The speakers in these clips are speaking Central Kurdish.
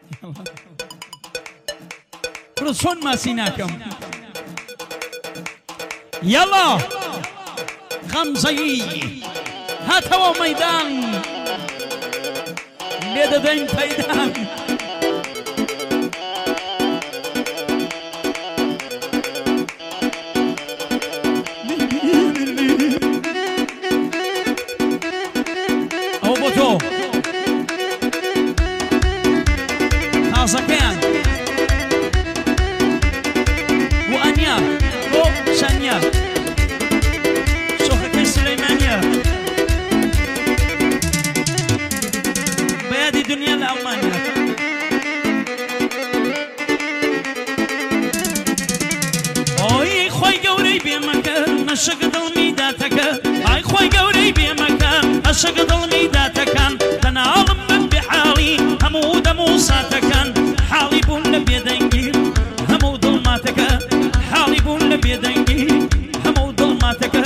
برو چۆن ماسی ناکەم یەڵا غەمزەیی هاتەوە مەیدان لێ دەدەین پەیدان ئەو بۆ تۆ تازەکەیان و ئەنیا بۆ شەنیا شۆخەکەی سلەیمانیە بەیادی دنیا لە ئەڵمانیا ئۆی خۆی گەورەی بێمەکە مەشەک دڵمی داتەکە ئای خۆی گەورەی بێمەکە مەشەک دڵمی داتەکان تەناڵم من بحاڵی هەموو دەم و ساتەکان حاڵی بوون لە بێدەنگی هەموو دڵماتەکە حاڵی بوون لە بێدەنگی هەموو دڵماتەکە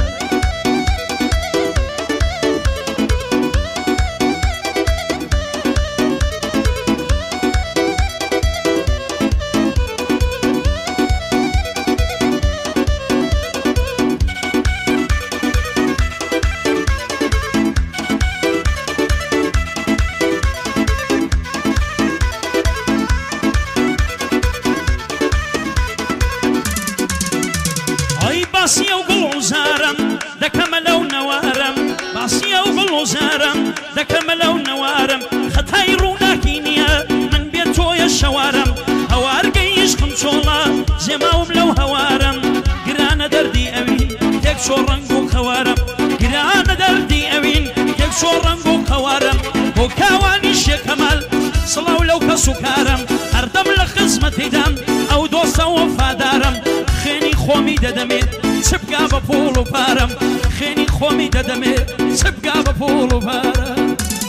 باسیە و گوڵ و زارم دەکەمە لەو نەوارم باسیە و گوڵ و زارم دەکەمە لەو نەوارم خەتای ڕووناکی نییە من بێت تۆیە شەوارم هەوارگەی عشقم چۆڵە زێماوم لەو هەوارم گرانە دەردی ئەوین تێک چۆ ڕەنگ و خەوارم گرانە دەردی ئەوین تێک چۆ ڕەنگ و خەوارم بۆ کاوانی شێکەمەل سڵاو لەو کەس و کارم هەردەم لە خزمەتیدام ئەو دۆستە وەفادارم خێنی خۆمی دەدەمێت چبگا بە پۆڵ و پارم خێنی خۆمی دەدەمێت چبگا بە پۆڵ و پارم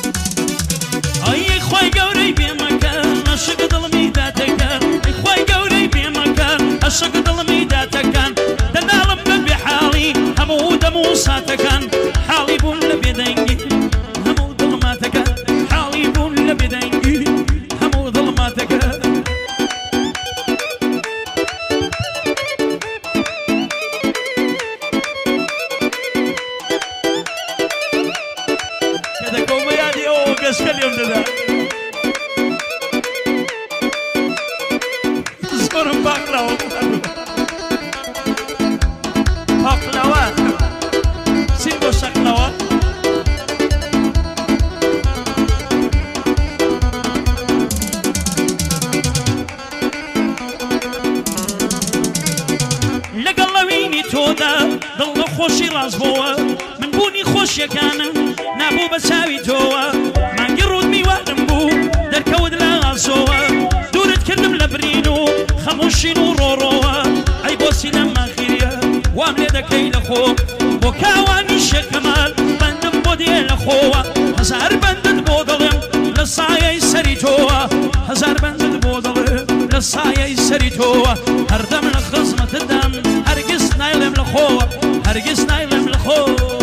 ئەی خۆی گەورەی بێمەکە عەشق دڵمی داتەکان ئەی خۆی گەورەی بێمەکە عەشق دڵمی داتەکان دەناڵم بە بێحاڵی هەموو دەم و ساتەکان حاڵی بوون لە بێدەنگی هەموو دڵماتەکان حاڵی بوون لە بێدەنگی هەموو دڵماتەکان گەشکەلێم دەدا زۆرم پاقراوە پاقلاوە چین بۆ شەقلاوە لەگەڵ لەوینی تۆدا دڵ لە خۆشی ڕاست بۆوە من بوونی خۆشیەکانم نابوو بە چاوی تۆوە مانگی ڕوود میوانم بوو دەرکەوت لە ئاسۆوە دوورت کردم لە برین و خەمۆشین و ڕۆڕۆوە ئەی بۆسی لەم ماخیریە وام لێ دەکەی لە خۆ بۆ کاوانی شێکەمال بەندم بۆ دێ لە خۆوە هەزار بەندت بۆ دڵم لە سایەی سەری تۆوە هەزار بەندت بۆ دڵم لە سایەی سەری تۆوە هەردەم لە خزمەتدام هەرگیز نایڵێم لە خۆوە هەرگیز نایڵێم لە خۆ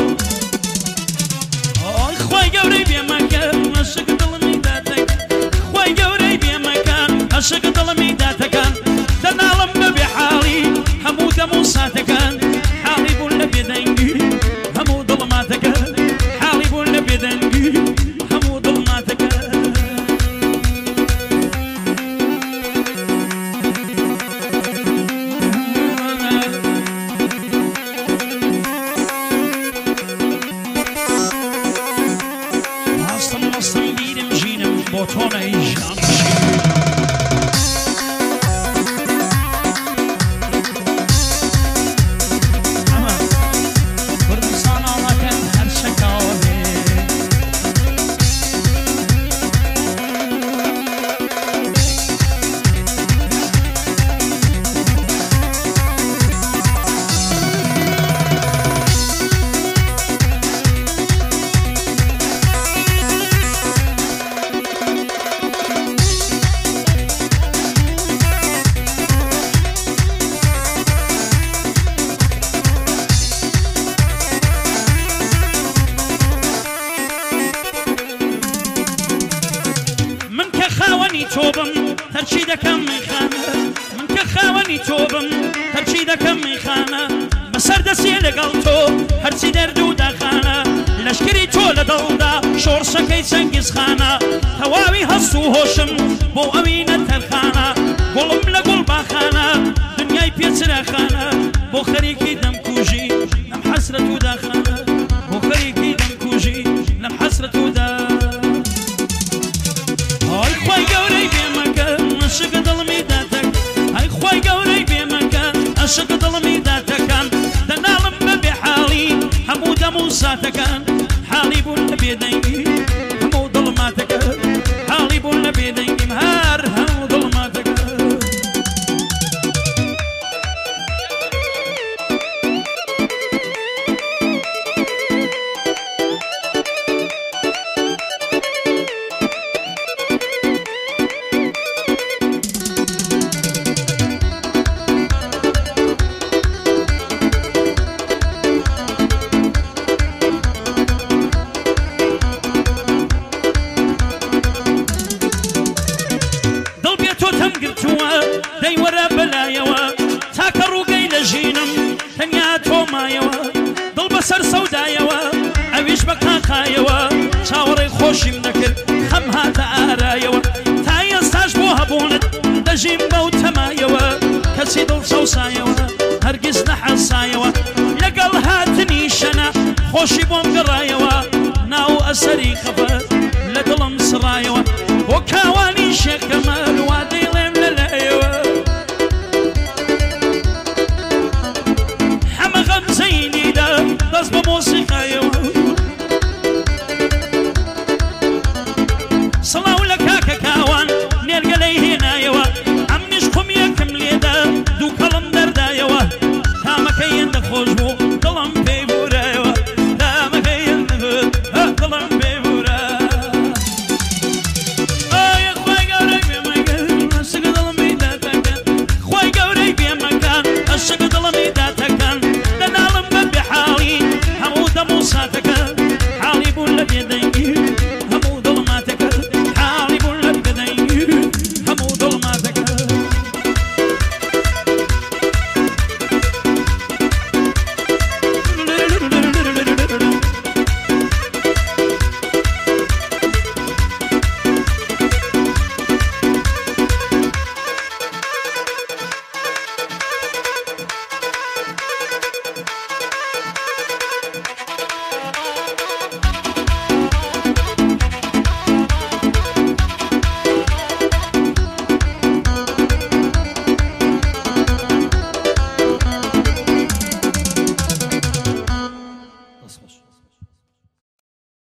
خۆی گەورەی بێمەکە عەشق دڵمی داتەکان خۆی گەورەی بێمەکە عەشق دڵمی داتەکان دەناڵم بە بێحاڵی هەموو دەم و ساتەکان حاڵی بوون لە بێدەنگی هەموو دڵماتەکان حاڵی بوون لە بێدەنگی هەموو دڵماتەکان خاوەنی تۆبم تەرچی دەکەم میخانە من کە خاوەنی تۆبم تەرچی دەکەم میخانە بەسەر دەسێ لەگەڵ تۆ هەرچی دەرد و داخانە لەشکری تۆ لە دڵدا شۆڕشەکەی چەنگیزخانە تەواوی هەست و هۆشم بۆ ئەوینە تەرخانە گوڵم لە گوڵ باخانە دنیای پێچراخانە بۆ خەریکی دەمکوژی لەم حەسرەت و داخانە بۆ خەریکی دەمکوژی لەم حەسرەت و دا ئای خوای گەورەی بێمەکە عەشق دڵمی داتەک ئای خوای گەورەی بێمەکە عەشق دڵمی داتەکان دەناڵم بەبێ حاڵی هەموو دەم و ساتەکان حاڵی بوون لە بێدەنگی هەموو دڵماتەکە حاڵی بوون لە بێدەنگیم هەر هەموو دڵماتەکە دەی وەرە بەلایەوە تاکە ڕووگەی لە ژینم تەنیا تۆمایەوە دڵ بەسەر سەودایەوە ئەویش بە قاقایەوە چاوەڕێی خۆشیم نەکرد خەم هاتە ئارایەوە تا ئێستاش بۆ هەبوونت دەژیم بەو تەمایەوە کەسی دڵ سەوسایەوە هەرگیز نەحەسایەوە لەگەڵ هاتنی شەنە خۆشی بۆم گەڕایەوە ناو ئەسەری خەفەت لە دڵم سڕایەوە بۆ کاوانی شێخ کەمەل وا دەیڵێم لەلایەوە حەمە غەمزەینیدا دەست بە مۆسیقایەوە سڵاو